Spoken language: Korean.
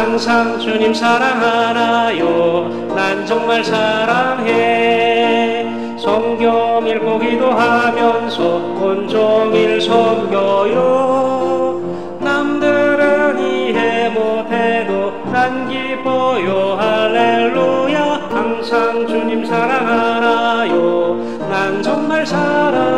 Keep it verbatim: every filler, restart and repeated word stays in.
항상 주님 사랑하나요? 난 정말 사랑해. 성경 읽고 기도하면서 온종일 섬겨요. 남들은 이해 못해도 난 기뻐요. 할렐루야. 항상 주님 사랑하나요? 난 정말 사랑해.